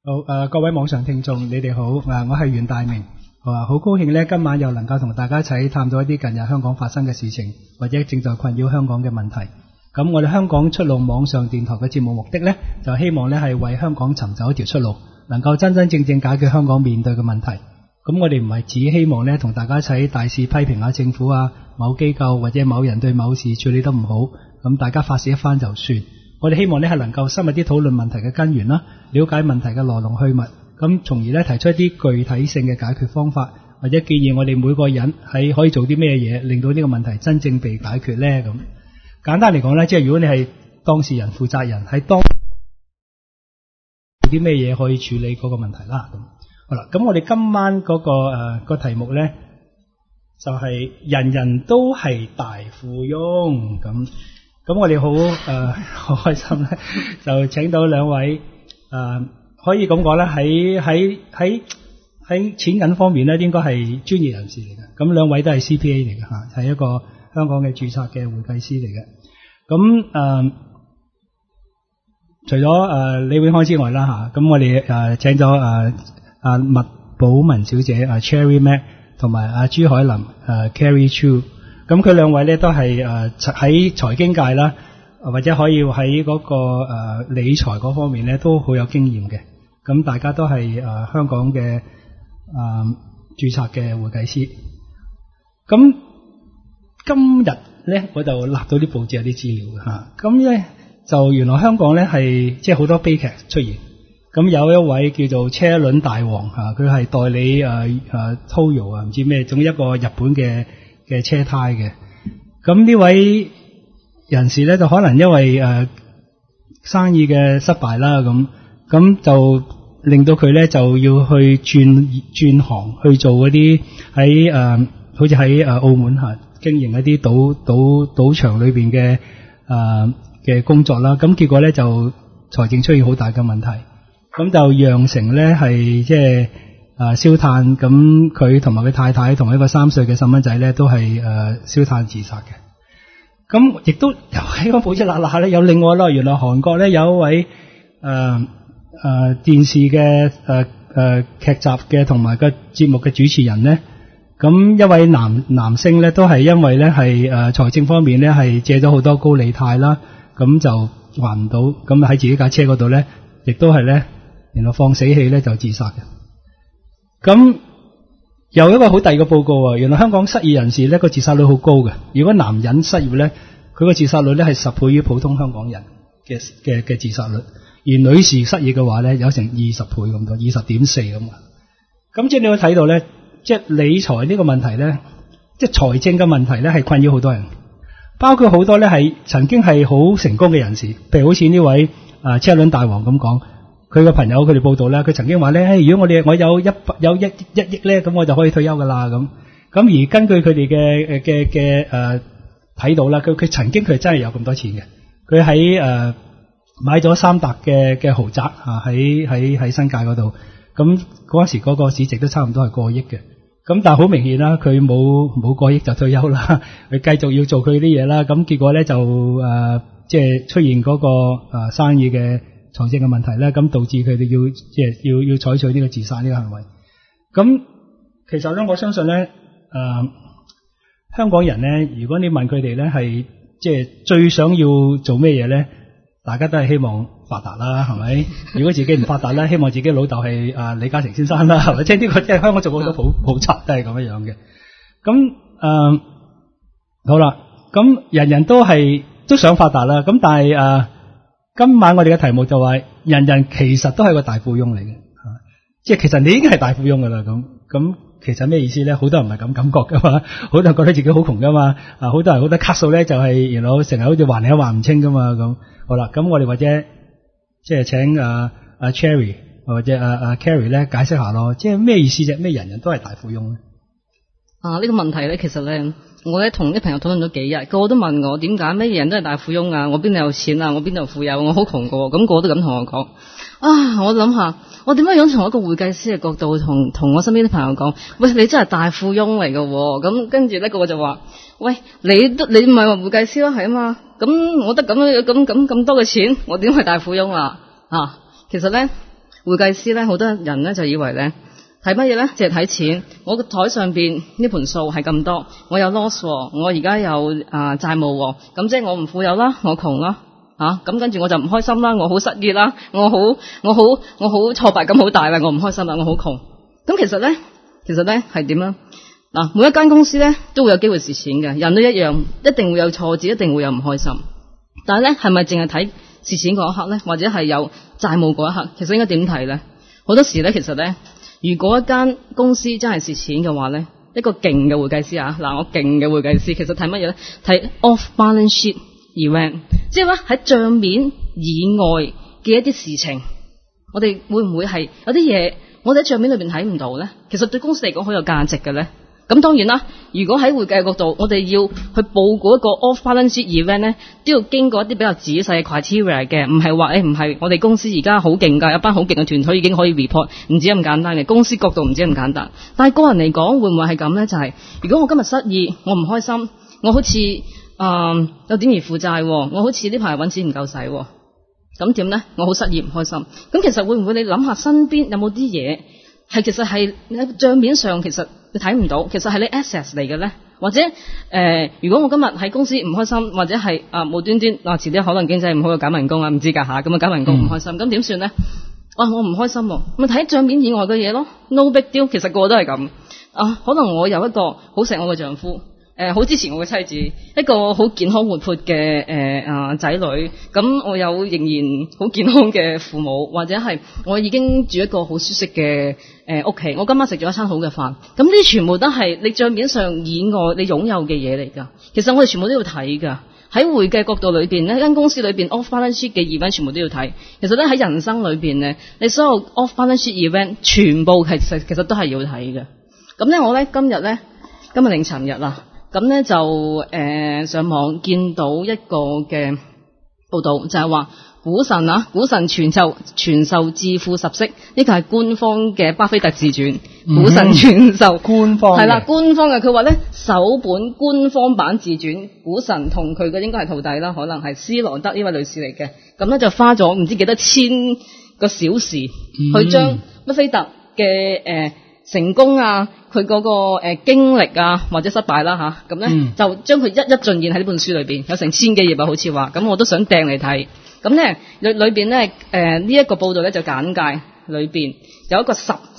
好，各位網上聽眾，你哋好，我係袁大明，好高興咧，今晚又能夠同大家一齊探討一啲近日香港發生嘅事情，或者正在困擾香港嘅問題。咁我哋香港出路網上電台嘅節目目的咧，就希望咧係為香港尋找一條出路，能夠真真正正解決香港面對嘅問題。咁我哋唔係只希望咧同大家一齊大肆批評下政府啊、某機構或者某人對某事處理得唔好，咁大家發洩一番就算。我哋希望咧係能夠深入啲討論問題嘅根源啦，了解問題嘅來龍去脈，咁從而咧提出一啲具體性嘅解決方法，或者建議我哋每個人係可以做啲咩嘢，令到呢個問題真正被解決咧。咁簡單嚟講咧，即係如果你係當事人、負責人，喺當做啲咩嘢可以處理嗰個問題啦。咁好啦，咁我哋今晚嗰個題目咧就係人人都係大富翁。咁我哋好開心咧，就請到兩位可以咁講咧，喺錢銀方面咧，應該係專業人士嚟嘅。咁兩位都係 CPA 嚟嘅嚇，係一個香港嘅註冊嘅會計師嚟嘅。咁除咗李永康之外啦嚇，咁我哋請咗麥寶文小姐Cherry Mac 同埋朱海琳Carrie Chu。咁佢兩位咧都係喺財經界啦，或者可以喺嗰個理財嗰方面咧都好有經驗嘅。咁大家都係香港嘅註冊嘅會計師。咁今日咧我就立到啲報紙有啲資料嘅嚇。咁咧就原來香港咧係即係好多悲劇出現。咁有一位叫做車輪大王嚇，佢係代理Toyo 啊，唔知咩，總之一個日本嘅車胎嘅。咁呢位人士咧就可能因為生意嘅失敗啦，咁就令到佢咧就要去轉行去做嗰啲喺好似喺澳門經營一啲賭場裏邊嘅工作啦。咁結果咧就財政出現好大嘅問題，咁就釀成咧係即係燒炭。咁佢同埋佢太太同一個3歲嘅細蚊仔咧都係燒炭自殺嘅。咁亦都喺個報紙嗱嗱咧有另外咯，原來韓國咧有一位電視嘅劇集嘅同埋個節目嘅主持人咧，咁一位男星咧都係因為咧係財政方面咧係借咗好多高利貸啦，咁就還唔到，咁喺自己架車嗰度咧亦都係咧然後放死氣咧就自殺嘅。咁有一個好第二個報告啊，原來香港失業人士咧個自殺率好高嘅。如果男人失業咧，佢個自殺率咧係10倍於普通香港人嘅自殺率，而女士失業嘅話咧有成20倍咁多，20.4咁啊。咁即係你會睇到咧，即係理財呢個問題咧，即係財政嘅問題咧係困擾好多人，包括好多咧係曾經係好成功嘅人士，譬如好似呢位車輪大王咁講。佢個朋友佢哋報道咧，佢曾經話咧，如果我有一億咧，咁我就可以退休噶啦咁。咁而根據佢哋嘅睇到啦，佢曾經佢真係有咁多錢嘅。佢喺買咗3笪嘅豪宅喺新界嗰度。咁嗰時嗰個市值都差唔多係過億嘅。咁但係好明顯啦，佢冇過億就退休啦，佢繼續要做佢啲嘢啦。咁結果咧就即係出現嗰個生意嘅財政嘅問題咧，咁導致佢哋要採取呢個自殺呢個行為。咁其實咧，我相信咧，香港人咧，如果你問佢哋咧係即係最想要做咩嘢咧，大家都係希望發達啦，係咪？如果自己唔發達咧，希望自己老豆係李嘉誠先生啦，係咪？即係呢個即係香港做好多普查都係咁樣樣嘅。咁好啦，咁人人都想發達啦，咁但係今晚我哋嘅題目就話，人人其實都係個大富翁嚟嘅，即係其實你已經係大富翁噶啦。咁其實咩意思咧？好多人唔係咁感覺噶嘛，好多人覺得自己好窮噶嘛，好多人覺得卡數咧就係然後成日好似還嚟還唔清噶嘛。咁好啦，咁我哋或者即係請Cherry 或者Carrie 咧解釋下咯，即係咩意思啫？咩人人都係大富翁咧？ 呢個問題咧，其實咧，我咧同啲朋友討論咗幾日，個個都問我點解咩人都係大富翁啊？我邊度有錢啊？我邊度富有？我好窮噶，咁個個都咁同我講。我諗下，我點解樣從一個會計師嘅角度同我身邊啲朋友講？喂，你真係大富翁嚟噶，咁跟住咧個個就話：喂，你唔係話會計師咯，係啊嘛？咁我得咁多嘅錢，我點係大富翁啊？其實咧， 會計師咧，好多人咧就以為咧睇乜嘢咧，淨係睇錢。我個台上邊呢盤數係咁多，我有 loss， 我而家有債務，咁即係我唔富有啦，我窮啦，咁跟住我就唔開心啦，我好失業啦，我好挫敗感好大啦，我唔開心啦，我好窮。咁其實咧係點啊？嗱，每一間公司咧都會有機會蝕錢嘅，人都一樣，一定會有挫折，一定會有唔開心。但係咧，係咪淨係睇蝕錢嗰一刻咧，或者係有債務嗰一刻？其實應該點睇咧？好多時咧，其實咧，如果一間公司真係蝕錢嘅話咧，一個勁嘅會計師嗱，我勁嘅會計師，其實睇乜嘢咧？睇 off balance sheet event， 即係話喺帳面以外嘅一啲事情，我哋會唔會係有啲嘢我哋喺帳面裏邊睇唔到咧？其實對公司嚟講好有價值嘅咧。咁當然啦，如果喺會計角度，我哋要去報告一個 off balance sheet event 咧，都要經過一啲比較仔細嘅 criteria 嘅，唔係話唔係我哋公司而家好勁㗎，有班好勁嘅團隊已經可以 report， 唔止咁簡單嘅。公司角度唔止咁簡單，但係個人嚟講會唔會係咁咧？就係如果我今日失意，我唔開心，我好似有點而負債，我好似呢排揾錢唔夠使，咁點咧？我好失意唔開心。咁其實會唔會你諗下身邊有冇啲嘢係其實係喺帳面上其實你睇唔到，其實係你 assets 嚟嘅咧，或者如果我今日喺公司唔開心，或者係無端端遲啲可能經濟唔好又減人工唔知㗎嚇，咁減人工唔開心，咁點算咧？我唔開心喎，咪睇帳面以外嘅嘢咯 ，no big deal， 其實個個都係咁可能我有一個好錫我嘅丈夫。好支持我嘅妻子，一個好健康活潑嘅仔女，咁我有仍然好健康嘅父母，或者係我已經住一個好舒適嘅屋企，我今晚食咗一餐好嘅飯，咁呢啲全部都係你帳面上以外你擁有嘅嘢嚟㗎。其實我哋全部都要睇㗎。喺會計角度裏邊呢，一間公司裏邊 off balance sheet 嘅 event 全部都要睇。其實咧喺人生裏邊呢，你所有 off balance sheet event 全部其實都係要睇嘅。咁咧我咧今日定尋日啦。咁咧就上網見到一個嘅報道，就係話股神傳授致富10式，呢個係官方嘅巴菲特自傳。股神傳授官方係啦，官方嘅。佢話咧首本官方版自傳，股神同佢嘅應該係徒弟啦，可能係斯羅德呢位女士嚟嘅。咁咧就花咗唔知幾多千個小時去將巴菲特嘅成功佢嗰個經歷或者失敗啦咁咧就將佢一一盡現喺呢本書裏邊，有成1000幾頁好似話，咁我都想掟嚟睇。咁咧裏邊咧呢一個報道咧就簡介裏邊有一個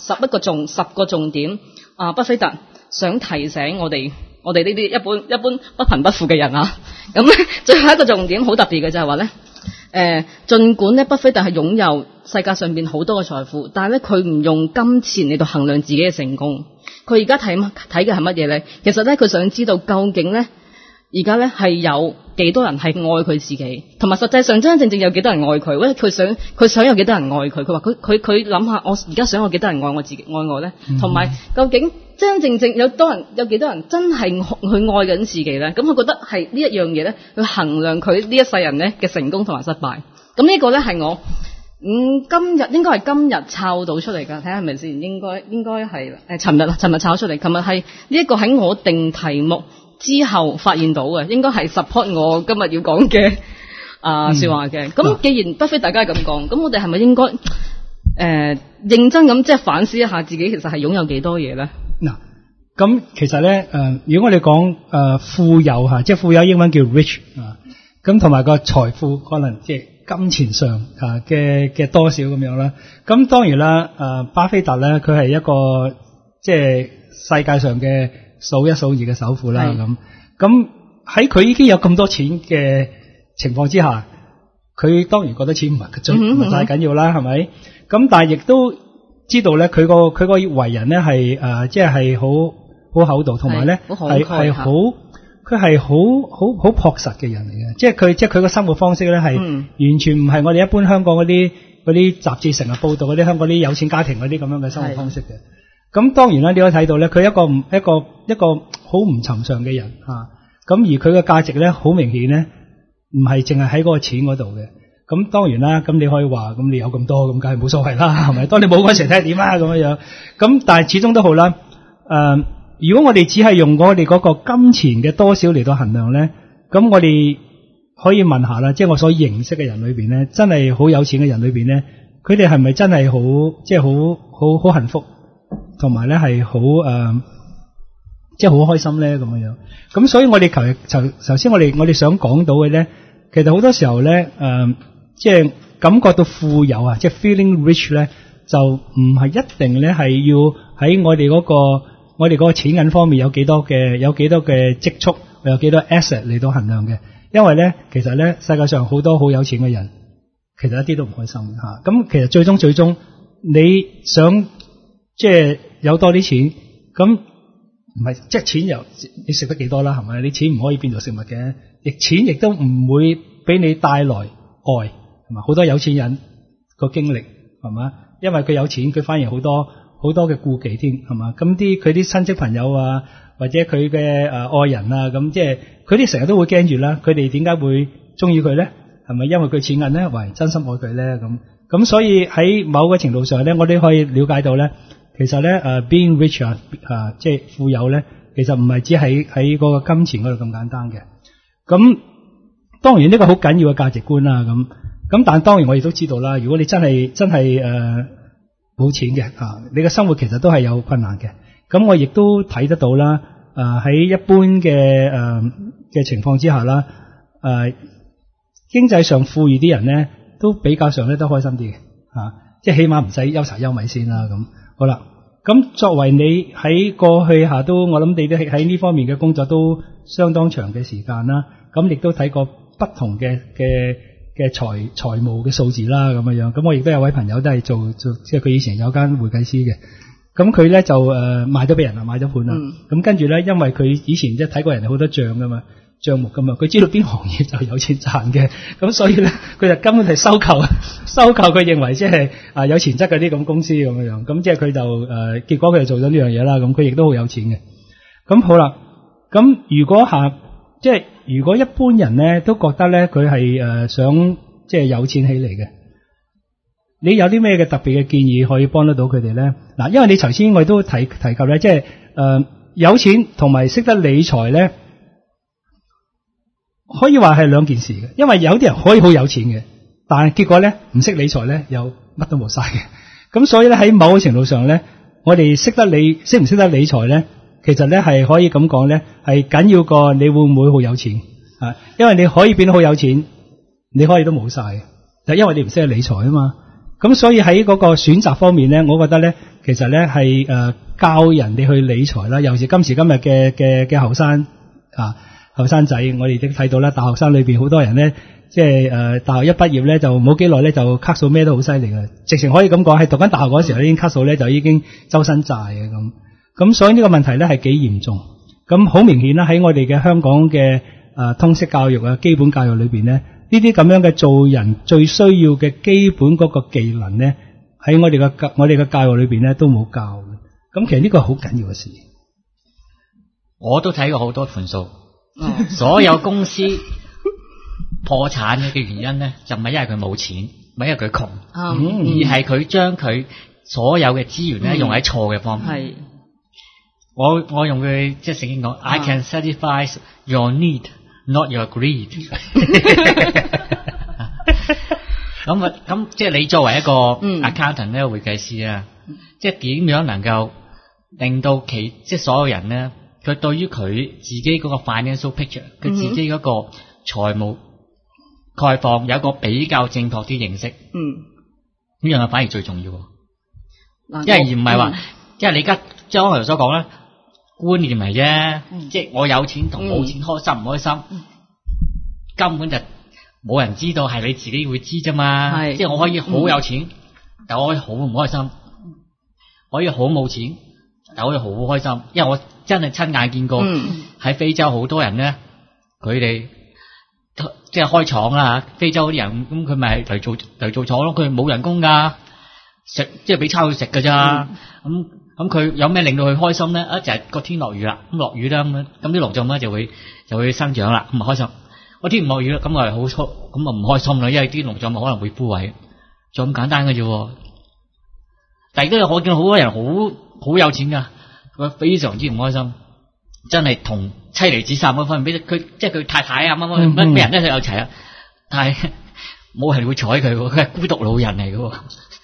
10個重點巴菲特想提醒我哋呢啲一般不貧不富嘅人咁咧最後一個重點好特別嘅就係話咧儘管咧巴菲特係擁有世界上邊好多嘅財富，但係咧佢唔用金錢嚟到衡量自己嘅成功。佢而家睇嘅係乜嘢咧？其實咧佢想知道究竟咧而家咧係有幾多人係愛佢自己，同埋實際上真真正正有幾多人愛佢。或者佢想有幾多人愛佢？佢話佢諗下，我而家想有幾多人愛我自己愛我咧？同埋究竟真真正正有幾多人真係去愛緊自己咧？咁佢覺得係呢一樣嘢咧，去衡量佢呢一世人咧嘅成功同埋失敗。咁呢個咧係我今日抄到出嚟㗎，睇下係咪先？應該係尋日抄出嚟。琴日係呢一個喺我定題目之後發現到嘅，應該係 support 我今日要講嘅說話嘅。咁既然巴菲特大家咁講，咁我哋係咪應該認真咁即係反思一下自己其實係擁有幾多嘢咧？ 嗱，咁其實咧如果我哋講富有即係富有英文叫 rich 咁同埋個財富可能即係金錢上嘅多少咁樣啦。咁當然啦巴菲特咧佢係一個即係世界上嘅數一數二嘅首富啦。咁喺佢已經有咁多錢嘅情況之下，佢當然覺得錢唔係太緊要啦，係咪？咁但係亦都知道咧，佢個為人咧係即係好厚道，同埋咧係佢係好樸實嘅人嚟嘅，即係佢個生活方式咧係完全唔係我哋一般香港嗰啲雜誌成日報道嗰啲香港啲有錢家庭嗰啲咁樣嘅生活方式嘅。咁當然啦，你可以睇到咧，佢一個好唔尋常嘅人咁而佢嘅價值咧好明顯咧，唔係淨係喺嗰個錢嗰度嘅。咁當然啦，咁你可以話咁你有咁多咁梗係冇所謂啦，係咪？當你冇嗰時睇下點咁樣。咁但係始終都好啦。如果我哋只係用我哋嗰個金錢嘅多少嚟到衡量咧，咁我哋可以問下啦，即係我所認識嘅人裏邊咧，真係好有錢嘅人裏邊咧， 佢哋係咪真係好即係好幸福，同埋咧係好即係好開心咧咁樣。咁所以我哋頭先我哋想講到嘅咧，其實好多時候咧即係感覺到富有啊，即係 feeling rich 咧，就唔係一定咧係要喺我哋嗰個錢銀方面有幾多嘅積蓄，有幾多 asset 嚟到衡量嘅。因為咧，其實咧世界上好多好有錢嘅人，其實一啲都唔開心吓。咁其實最終你想即係有多啲錢，咁唔係即係錢又你食得幾多啦，係咪？你錢唔可以變做食物嘅，錢亦都唔會俾你帶來愛，係嘛？好多有錢人個經歷係嘛？因為佢有錢，佢反而好多嘅顧忌添，係嘛？咁佢啲親戚朋友啊，或者佢嘅愛人啊，咁即係佢哋成日都會驚住啦。佢哋點解會中意佢咧？係咪因為佢錢銀咧？為真心愛佢咧？咁所以喺某個程度上咧，我哋可以了解到咧，其實咧being rich 即係富有咧，其實唔係只喺嗰個金錢嗰度咁簡單嘅。咁當然呢個好緊要嘅價值觀啦。咁但係當然我亦都知道啦，如果你真係冇錢嘅你嘅生活其實都係有困難嘅。咁我亦都睇得到啦。喺一般嘅情況之下啦，經濟上富裕啲人咧，都比較上咧都開心啲嘅，即係起碼唔使憂柴憂米先啦。咁好啦，咁作為你喺過去下都，我諗你都喺呢方面嘅工作都相當長嘅時間啦。咁亦都睇過不同嘅財務嘅數字啦，咁樣。咁我亦都有位朋友都係做，即係佢以前有間會計師嘅。咁佢咧就賣咗俾人啦，買咗盤啦。咁跟住咧，因為佢以前即係睇過人哋好多賬噶嘛，賬目噶嘛，佢知道邊行業就有錢賺嘅。咁所以咧，佢就根本係收購佢認為即係有潛質嘅啲咁公司咁樣。咁即係佢就結果佢就做咗呢樣嘢啦。咁佢亦都好有錢嘅。咁好啦，咁如果一般人咧都覺得咧佢係想即係有錢起嚟嘅。你有啲咩嘅特別嘅建議可以幫得到佢哋咧？嗱，因為你頭先我亦都提及咧，即係有錢同埋識得理財咧，可以話係兩件事嘅。因為有啲人可以好有錢嘅，但係結果咧唔識理財咧，又乜都冇晒嘅。咁所以咧喺某個程度上咧，我哋識唔識得理財咧，其實咧係可以咁講咧，係緊要過你會唔會好有錢啊？因為你可以變得好有錢，你可以都冇晒嘅，就因為你唔識得理財啊嘛。咁所以喺嗰個選擇方面咧，我覺得咧，其實咧係教人哋去理財啦。尤其是今時今日嘅後生仔，我哋亦都睇到啦，大學生裏邊好多人咧，即係大學一畢業咧就冇幾耐咧就卡數咩都好犀利嘅，直情可以咁講，喺讀緊大學嗰時候已經卡數咧就已經周身債嘅咁。咁所以呢個問題咧係幾嚴重。咁好明顯啦，喺我哋嘅香港嘅通識教育啊、基本教育裏邊咧。呢啲咁樣嘅做人最需要嘅基本嗰個技能咧，喺我哋嘅教育裏邊咧都冇教嘅。咁其實呢個係好緊要嘅事。 我都睇過好多盤數，所有公司破產嘅原因咧，就唔係因為佢冇錢，唔係因為佢窮，而係佢將佢所有嘅資源咧用喺錯嘅方面。係我用佢即係聖經講 ，I can satisfy your need。Not your greed 咁即係你作為一個 accountant 咧，會計師啊，即係點樣能夠令到即係所有人咧，佢對於佢自己嗰個 financial picture，佢自己嗰個財務概況有一個比較正確啲認識。呢樣係反而最重要。因為而唔係話，因為你而家將我頭所講咧。觀念嚟啫，即係我有錢同冇錢開心唔開心，根本就冇人知道，係你自己會知啫嘛。即係我可以好有錢，但我可以好唔開心；可以好冇錢，但我可以好開心。因為我真係親眼見過喺非洲好多人咧，佢哋即係開廠啦，非洲啲人咁佢咪嚟做廠咯，佢冇人工噶，食即係俾餐佢食噶咋咁佢有咩令到佢開心咧？就係個天落雨啦，咁落雨啦，咁啲農作物就會生長啦，咁咪開心。個天唔落雨啦，咁咪好咁咪唔開心啦，因為啲農作物可能會枯萎，就咁簡單嘅啫。但係都有我見好多人好有錢噶，佢非常之唔開心，真係同妻離子散嗰份，俾佢即係佢太太啊乜咩人咧都有齊啊，但係冇人會睬佢，佢係孤獨老人嚟嘅。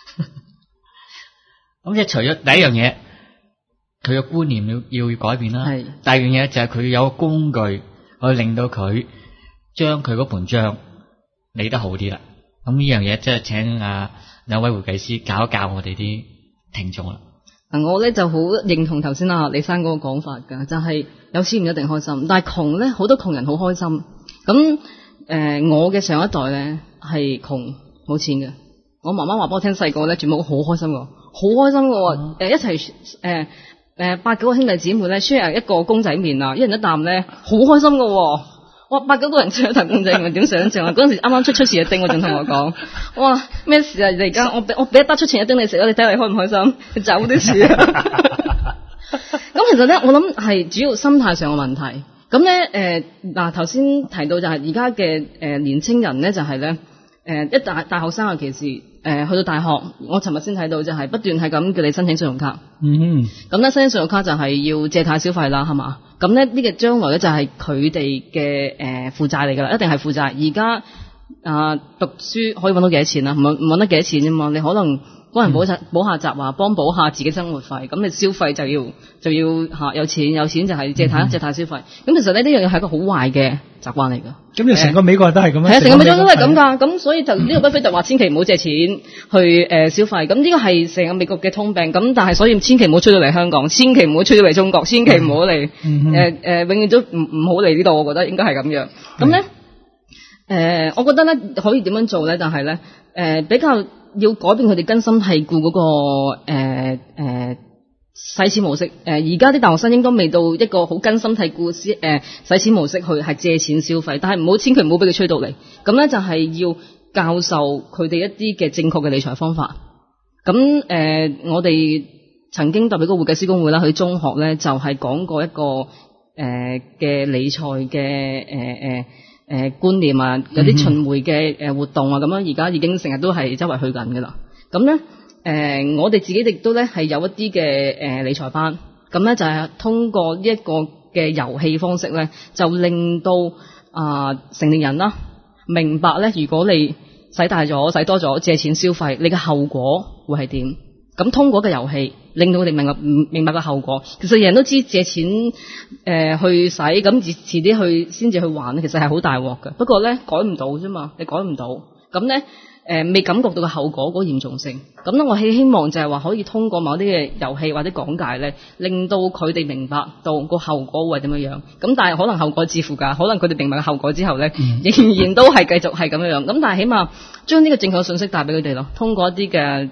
咁即係除咗第一樣嘢，佢嘅觀念要改變啦。 係。 第二樣嘢就係佢有個工具去令到佢將佢嗰盤帳理得好啲啦。咁呢樣嘢即係請兩位會計師教一教我哋啲聽眾啦。 我咧就好認同頭先李生嗰個講法㗎，就係有錢唔一定開心，但係窮咧好多窮人好開心。咁我嘅上一代咧係窮冇錢嘅，我媽媽話俾我聽細個咧全部好開心㗎，好開心㗎。一齊8、9個兄弟姊妹咧 share 一個公仔麵啊，一人一啖咧，好開心㗎。哇，8、9個人 share 一啖公仔麵點想象啊？嗰陣時啱啱出前一丁，我仲同我講，哇咩事啊？你而家我俾一包出前一丁你食啦，你睇下你開唔開心？你走啲事啊！咁其實咧，我諗係主要心態上嘅問題。咁咧頭先提到就係而家嘅年青人咧，就係咧一大學生尤其是去到大學，我尋日先睇到就係不斷係咁叫你申請信用卡。咁咧申請信用卡就係要借貸消費啦，係嘛？咁咧呢個將來咧就係佢哋嘅負債嚟㗎啦，一定係負債。而家讀書可以揾到幾多錢啊？唔揾得幾多錢啫嘛？你可能幫人補下習啊，幫補下自己生活費，咁你消費就要有錢就係借貸消費。咁其實呢樣嘢係一個好壞嘅習慣嚟㗎。咁你成個美國人都係咁樣。係啊， 成個美國都係咁㗎。咁所以就呢個巴菲特話千祈唔好借錢去消費。咁呢個係成個美國嘅通病。咁但係所以千祈唔好吹到嚟香港，千祈唔好吹到嚟中國，千祈唔好嚟永遠都唔好嚟呢度。我覺得應該係咁樣。咁咧我覺得咧可以點樣做咧？但係咧比較要改變佢哋根深蒂固嗰個使錢模式。而家啲大學生應該未到一個好根深蒂固使錢模式去係借錢消費，但係千祈唔好俾佢吹到嚟。咁咧就係要教授佢哋一啲嘅正確嘅理財方法。咁我哋曾經代表個會計師公會啦，去中學咧就係講過一個嘅理財嘅觀念啊，有啲巡迴嘅活動啊，咁樣而家已經成日都係周圍去緊噶啦。咁咧我哋自己亦都咧係有一啲嘅理財班，咁咧就係通過呢一個嘅遊戲方式咧，就令到成年人啦明白咧，如果你使大咗、使多咗、借錢消費，你嘅後果會係點？咁通過個遊戲，令到佢哋明白個後果。其實人都知借錢去使，咁遲啲去先至去還，其實係好大鑊嘅。不過咧改唔到啫嘛，你改唔到，咁咧未感覺到個後果嗰個嚴重性。咁咧我希望就係話可以通過某啲嘅遊戲或者講解咧，令到佢哋明白到個後果會係點樣樣。咁但係可能後果自負㗎，可能佢哋明白個後果之後咧，仍然都係繼續係咁樣樣。咁但係起碼將呢個正確信息帶俾佢哋咯，通過一啲嘅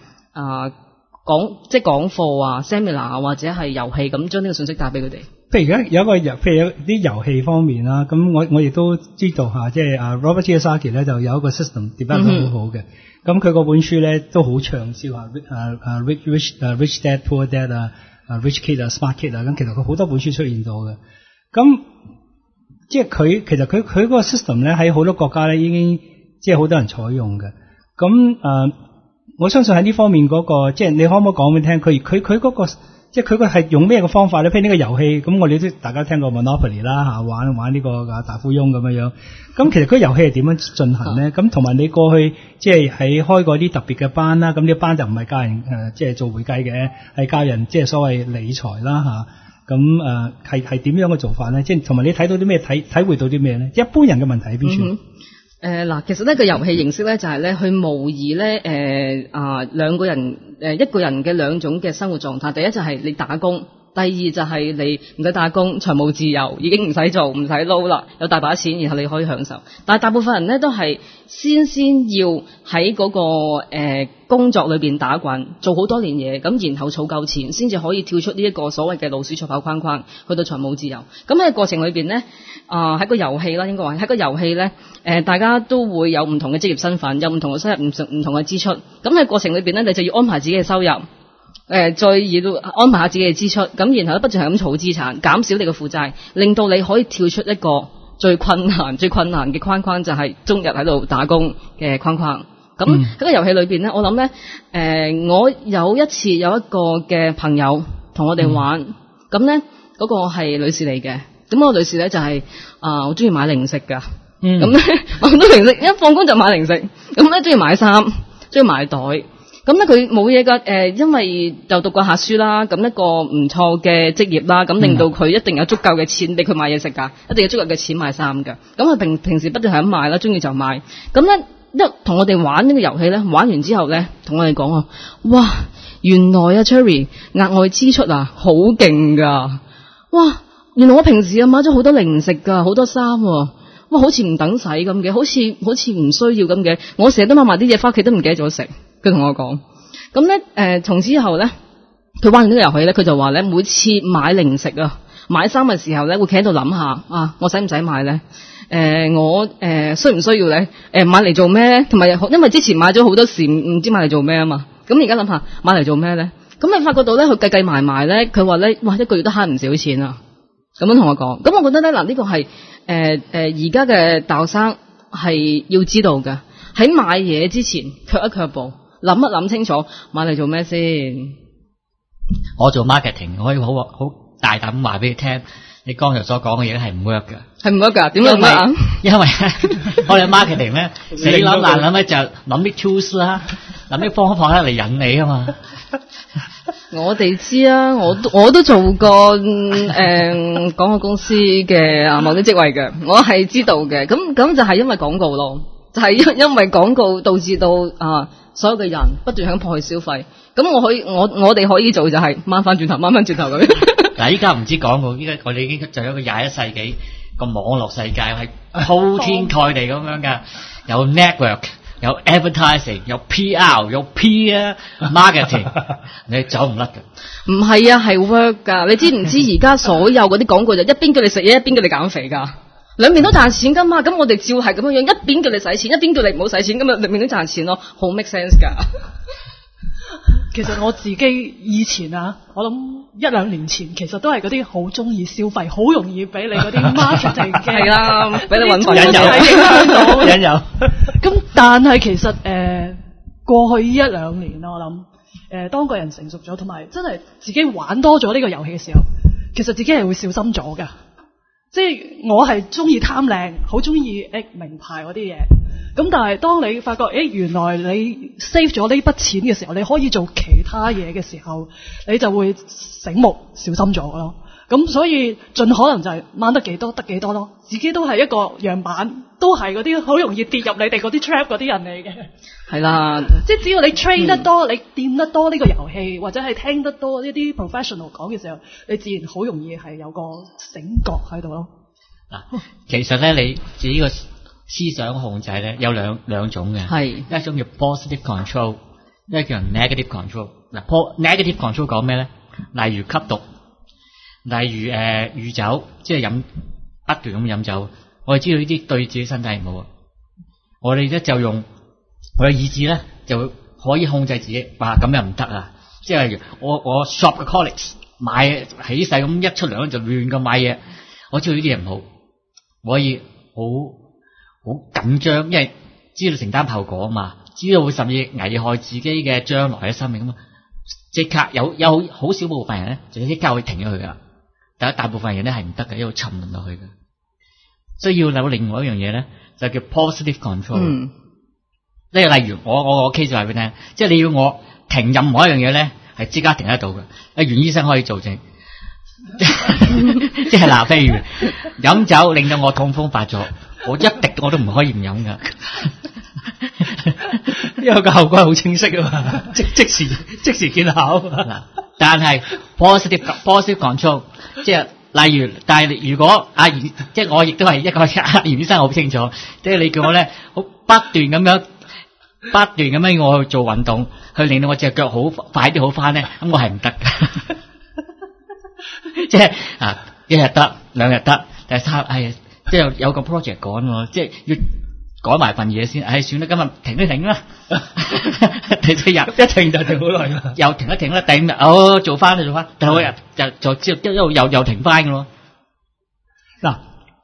講課啊、seminar 或者係遊戲咁，將呢個信息帶俾佢哋。 譬如而家有啲遊戲方面啦，咁我亦都知道吓，即係Robert Kiyosaki 咧就有一個 system develop 得好好嘅。咁佢嗰本書咧都好暢銷啊，Rich Dad Poor Dad Rich Kid Smart Kid 咁其實佢好多本書出現到嘅。咁即係其實佢嗰個 system 咧喺好多國家咧已經即係好多人採用嘅。咁我相信喺呢方面嗰個，即係你可唔可以講俾你聽？佢嗰個，即係佢個係用咩嘅方法咧？譬如呢個遊戲，咁我哋都大家聽過 Monopoly 啦嚇，玩呢個大富翁咁樣樣。咁其實佢個遊戲係點樣進行咧？咁同埋你過去即係喺開過啲特別嘅班啦，咁呢個班就唔係教人即係做會計嘅，係教人即係所謂理財啦嚇。咁係點樣嘅做法咧？即係同埋你睇到啲咩體會到啲咩咧？一般人嘅問題喺邊處？ 其實呢個遊戲形式咧就係咧去模擬咧兩個人一個人嘅兩種嘅生活狀態。第一就係你打工，第二就係你唔使打工，財務自由，已經唔使做，唔使撈啦，有大把錢，然後你可以享受。但係大部分人咧都係先要喺嗰個工作裏邊打滾，做好多年嘢，咁然後儲夠錢，先至可以跳出呢一個所謂嘅老鼠賽跑框框，去到財務自由。咁喺個過程裏邊咧，喺個遊戲啦，應該話喺個遊戲咧，大家都會有唔同嘅職業身份，有唔同嘅收入，唔同嘅支出。咁喺過程裏邊咧，你就要安排自己嘅收入，再要安排下自己嘅支出，咁然後咧不斷係咁儲資產，減少你嘅負債，令到你可以跳出一個最困難嘅框框，就係終日喺度打工嘅框框。咁喺個遊戲裏邊咧，我諗咧，我有一次有一個嘅朋友同我哋玩，咁咧嗰個係女士嚟嘅，咁個女士咧就係好中意買零食噶，咁咧我都零食，一放工就買零食，咁咧中意買衫，中意買袋， 咁咧佢冇嘢㗎，因為又讀過下書啦，咁一個唔錯嘅職業啦，咁令到佢一定有足夠嘅錢俾佢買嘢食㗎，一定有足夠嘅錢買衫㗎。咁佢平時不斷係咁買啦，中意就買。咁咧一同我哋玩呢個遊戲咧，玩完之後咧，同我哋講啊，哇，原來啊 Cherry 額外支出啊好勁㗎，哇，原來我平時啊買咗好多零食㗎，好多衫喎。哇，好似唔等使咁嘅，好似唔需要咁嘅。我成日都買埋啲嘢翻屋企都唔記得咗食。佢同我講，咁咧從此之後咧，佢玩完呢個遊戲咧，佢就話咧，每次買零食啊、買衫嘅時候咧，會企喺度諗下啊，我使唔使買咧？我需唔需要咧？買嚟做咩咧？同埋因為之前買咗好多時，唔知買嚟做咩啊嘛。咁而家諗下買嚟做咩咧？咁你發覺到咧，佢計埋咧，佢話咧，哇，一個月都慳唔少錢啊！咁樣同我講，咁我覺得咧嗱，呢個係而家嘅大學生係要知道嘅，喺買嘢之前卻一卻步，諗一諗清楚買嚟做咩先。 我做 marketing，我可以好大膽話俾你聽，你剛才所講嘅嘢係唔 work 㗎。係唔 work 㗎？點解唔 work 啊？ 因為我哋 marketing 咧死諗爛諗咧就諗啲 tools 啦，諗啲方法咧嚟引你啊嘛。 我哋知啊，我都做過廣告公司嘅某啲職位嘅，我係知道嘅。咁就係因為廣告咯，就係因為廣告導致到所有嘅人不斷響破壞消費。咁我哋可以做就係掹翻轉頭咁。 嗱，依家唔知廣告，依家我哋已經進入一個21世紀個網絡世界，係鋪天蓋地咁樣㗎，有 network。有 advertising， 有 PR， 有 peer marketing， 你走唔甩㗎。唔係啊，係 work 㗎。你知唔知而家所有嗰啲廣告就一邊叫你食嘢，一邊叫你減肥㗎，兩邊都賺錢㗎嘛。咁我哋照係咁樣樣，一邊叫你使錢，一邊叫你唔好使錢，咁啊兩邊都賺錢咯，好 make sense 㗎。 其實我自己以前啊，我諗1-2年前，其實都係嗰啲好中意消費，好容易俾你嗰啲 marketing 嘅係啦，俾你揾引誘。咁但係其實過去1-2年啦，我諗當個人成熟咗，同埋真係自己玩多咗呢個遊戲嘅時候，其實自己係會小心咗㗎。即係我係中意貪靚，好中意名牌嗰啲嘢。咁但係當你發覺原來你 save 咗呢筆錢嘅時候，你可以做其他嘢嘅時候，你就會醒目小心咗咯。咁所以盡可能就係掹得幾多得幾多咯。自己都係一個樣板，都係嗰啲好容易跌入你哋嗰啲 trap 嗰啲人嚟嘅。 係啦， 即係只要你 train 得多，你掂得多呢個遊戲，或者係聽得多呢啲 professional 講嘅時候，你自然好容易係有個醒覺喺度咯。 嗱，其實咧你自己個思想控制咧有兩種嘅，係一種叫 positive control， 一個叫 negative control。嗱，negative control 講咩咧？例如吸毒，例如酗酒，即係飲不斷咁飲酒。我哋知道呢啲對自己身體唔好啊。我哋咧就用我嘅意志咧，就可以控制自己。哇，咁又唔得啊！即係例如我 shopaholics 買起勢咁一出糧就亂咁買嘢。我知道呢啲嘢唔好，我可以好緊張，因為知道承擔後果啊嘛，知道會甚至危害自己嘅將來嘅生命啊嘛，即刻有好少部分人咧，就即刻會停咗佢噶，但係大部分人咧係唔得嘅，一路沉淪落去嘅。需要有另外一樣嘢咧，就叫 positive control。即係例如我 case 就話俾你聽，即係你要我停任何一樣嘢咧，係即刻停得到嘅。袁醫生可以做證。即係嗱，譬如飲酒令到我痛風發作，我一滴我都唔可以唔飲噶， 因為個後果係好清晰啊嘛，即時見效。 但係 positive control， 即係例如，但係如果即係我亦都係一個袁醫生好清楚，即係你叫我咧好不斷咁樣我去做運動，去令到我隻腳好快啲好翻咧，咁我係唔得噶。即係一日得兩日得，第三即係有個 project 趕喎，即係要改埋份嘢先。算啦，今日停一停啦。第四日一停就停好耐啦， 又停一停啦。第五日做翻，第六日就一路又停翻嘅咯。 嗱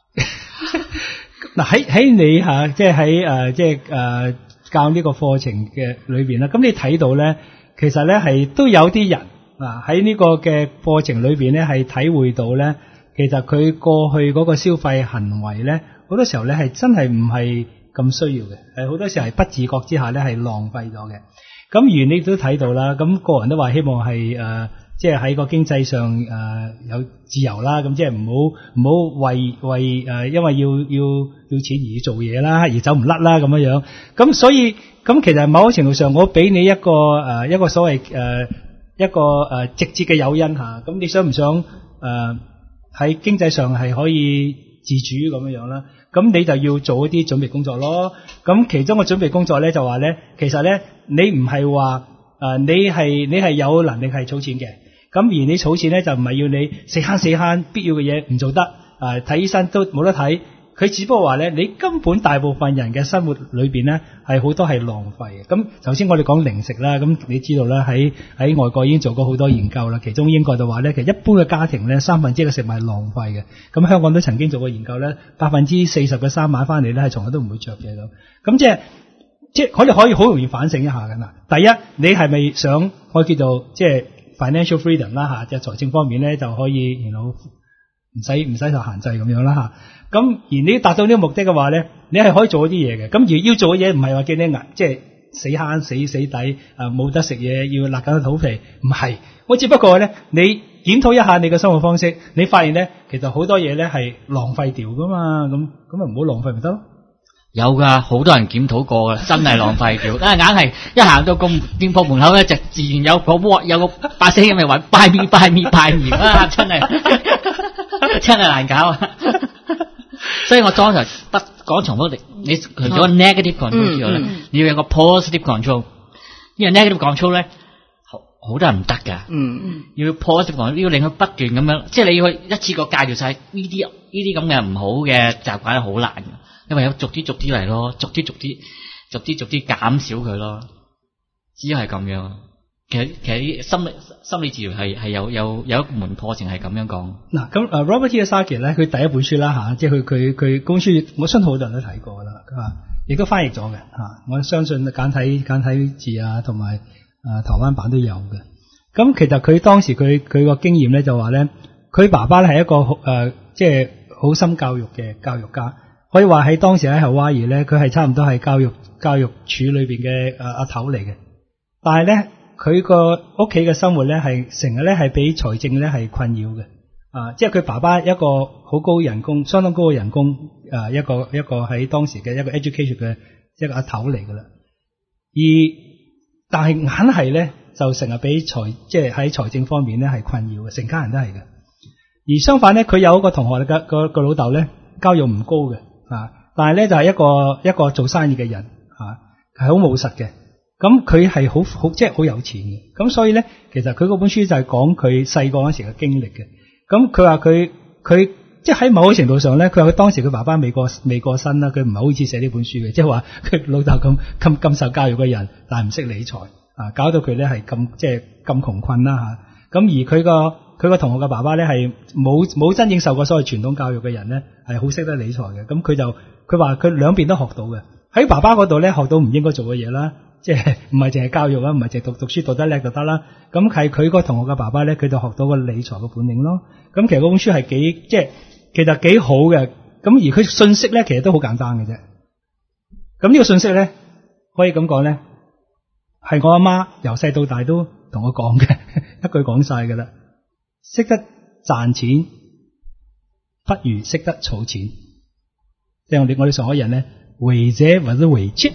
喺你即係喺即係教呢個課程嘅裏邊啦，咁你睇到咧，其實咧係都有啲人。喺呢個嘅課程裏邊咧，係體會到咧，其實佢過去嗰個消費行為咧，好多時候咧係真係唔係咁需要嘅，係好多時候係不自覺之下咧係浪費咗嘅。 咁而你都睇到啦，咁個人都話希望係即係喺個經濟上有自由啦，咁即係唔好為因為要錢而做嘢啦，而走唔甩啦咁樣樣。咁所以咁其實某個程度上，我俾你一個所謂一個直接嘅誘因吓，咁你想唔想喺經濟上係可以自主咁樣樣啦？咁你就要做一啲準備工作咯。咁其中個準備工作咧就話咧，其實咧你唔係話你係有能力係儲錢嘅。咁而你儲錢咧就唔係要你死慳必要嘅嘢唔做得，睇醫生都冇得睇。佢只不過話咧，你根本大部分人嘅生活裏邊咧係好多係浪費嘅。咁頭先我哋講零食啦，咁你知道啦，喺外國已經做過好多研究啦。其中英國就話咧，其實一般嘅家庭咧1/3嘅食物係浪費嘅。咁香港都曾經做過研究咧，40%嘅衫買翻嚟咧係從來都唔會着嘅咁。咁即係我哋可以好容易反省一下㗎啦。第一，你係咪想可以叫做即係financial freedom 啦吓，即係財政方面咧就可以唔使受限制咁樣啦吓。咁而你達到呢個目的嘅話咧，你係可以做一啲嘢嘅。咁而要做嘅嘢唔係話叫你即係死慳死抵冇得食嘢，要勒緊個肚皮，唔係。我只不過咧，你檢討一下你嘅生活方式，你發現咧其實好多嘢咧係浪費掉噶嘛。咁咪唔好浪費咪得咯。 有噶，好多人檢討過噶，真係浪費掉。硬係一行到個店鋪門口咧，就自然有個把聲咁嚟話 buy me 啊，真係難搞啊！所以我當時不講重複，你除咗 negative control 之外咧，你要有個 positive control。呢個 negative control 咧，好多人唔得噶。要 positive control，要令佢不斷咁樣，即係你要去一次過戒掉晒呢啲咁嘅唔好嘅習慣，好難嘅。因為有逐啲嚟咯，逐啲減少佢咯，只係咁樣。其實啲心理治療係有一門課程係咁樣講。嗱，咁 Robert Kiyosaki 咧，佢第一本書啦吓，即係佢公書，我相信好多人都睇過啦，亦都翻譯咗嘅吓。我相信簡體字啊，同埋台灣版都有嘅。咁其實佢當時佢個經驗咧就話咧，佢爸爸咧係一個即係好深教育嘅教育家。可以話喺當時喺夏威夷咧，佢係差唔多係教育處裏邊嘅阿頭嚟嘅。但係咧，佢個屋企嘅生活咧係成日咧係俾財政咧係困擾嘅。即係佢爸爸一個好高人工，相當高嘅人工，一個喺當時嘅一個 education 嘅一個阿頭嚟噶啦。但係硬係咧就成日俾即係喺財政方面咧係困擾嘅，成家人都係嘅。而相反咧，佢有一個同學個老豆咧教育唔高嘅。但係咧就係一個做生意嘅人，係好務實嘅。咁佢係好即係好有錢嘅。咁所以咧，其實佢嗰本書就係講佢細個嗰時嘅經歷嘅。咁佢話佢即係喺某個程度上咧，佢話佢當時佢爸爸未過身啦，佢唔係好似寫呢本書嘅，即係話佢老豆咁受教育嘅人，但係唔識理財，搞到佢咧係咁窮困啦吓。咁而佢個同學嘅爸爸咧係冇真正受過所謂傳統教育嘅人咧，係好識得理財嘅。咁佢話佢兩邊都學到嘅。喺爸爸嗰度咧學到唔應該做嘅嘢啦，即係唔係淨係教育啦，唔係淨係讀書讀得叻就得啦。咁係佢個同學嘅爸爸咧，佢就學到個理財嘅本領咯。咁其實嗰本書係其實幾好嘅。咁而佢信息咧其實都好簡單嘅啫。咁呢個信息咧可以咁講咧，係我阿媽由細到大都同我講嘅，一句講晒㗎啦。識得賺錢不如識得儲錢，即係我哋上海人咧，為者或者為錢，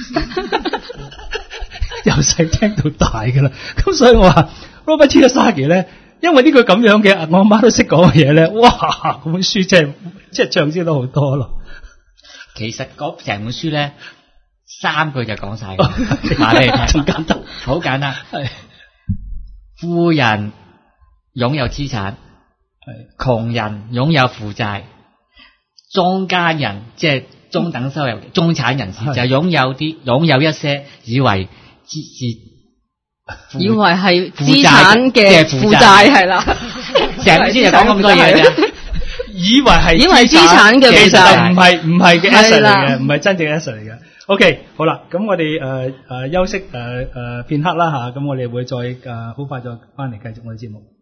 由細聽到大噶啦。咁所以我話 Robert Kiyosaki 咧，因為呢句咁樣嘅，我阿媽都識講嘅嘢咧，哇！嗰本書真係暢銷得好多咯。 其實嗰成本書咧，3句就講晒，話你聽，好簡單，富人擁有資產，窮人擁有負債，中間人即係中等收入中產人士就擁有一些以為係資產嘅負債係啦， 成本書就講咁多嘢啫， 以為資產嘅負債， 其實唔係嘅 asset 嚟嘅，唔係真正 asset 嚟嘅。OK， 好啦，咁我哋休息片刻啦吓，咁我哋會再好快再翻嚟繼續我哋節目。